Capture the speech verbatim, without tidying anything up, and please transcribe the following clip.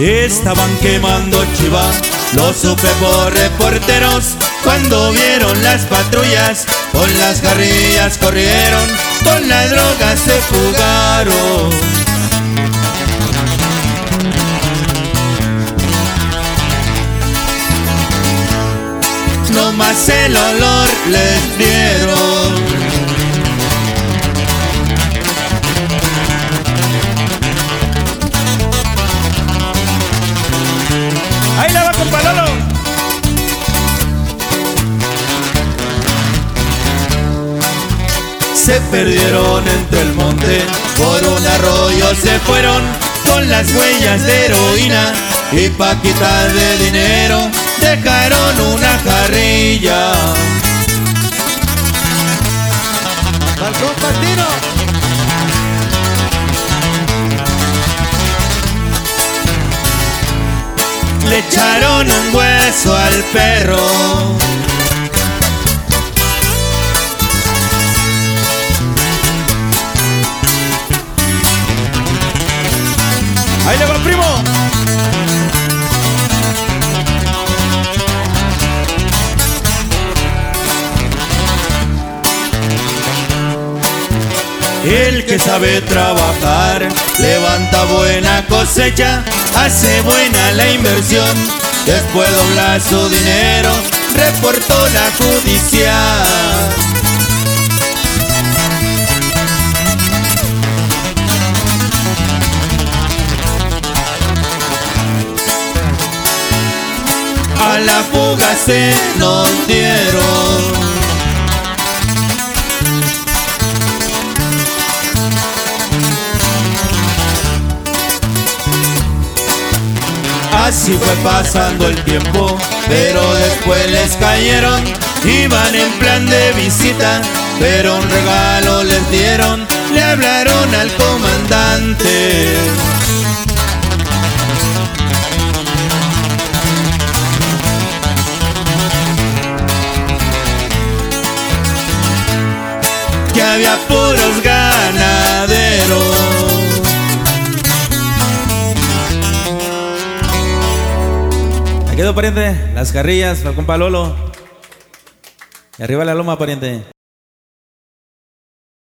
estaban quemando Chiva. Lo supe por reporteros cuando vieron las patrullas. Con las carrillas corrieron, con la droga se fugaron. No más el olor les dieron. Ahí la va, compa Lolo. Se perdieron entre el monte, por un arroyo se fueron, con las huellas de heroína y paquitas de dinero dejaron una jarrilla. ¡Al compartino! Le echaron un hueso al perro. Ahí le va, primo. El que sabe trabajar levanta buena cosecha, hace buena la inversión, después dobla su dinero, reportó la judicial. A la fuga se nos dieron. Así fue pasando el tiempo, pero después les cayeron. Iban en plan de visita, pero un regalo les dieron. Le hablaron al comandante. Que había puros ganaderos. Ahí quedó, pariente. Las carrillas, el compa Lolo. Y arriba la loma, pariente.